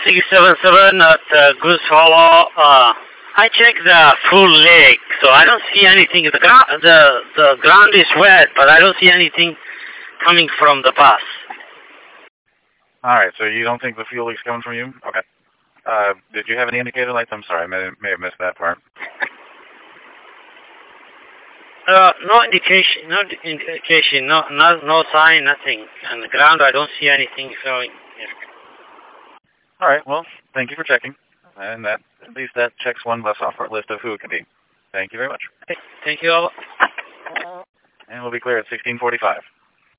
677 at Goose Hollow. I checked the full lake, so I don't see anything. The ground is wet, but I don't see anything coming from the bus. Alright, so you don't think the fuel leak's coming from you? Okay. Did you have any indicator lights? I'm sorry, I may have missed that part. No indication, no sign, nothing. On the ground, I don't see anything showing. Alright, well, thank you for checking. And at least that checks one bus off our list of who it could be. Thank you very much. Thank you all. And we'll be clear at 16:45.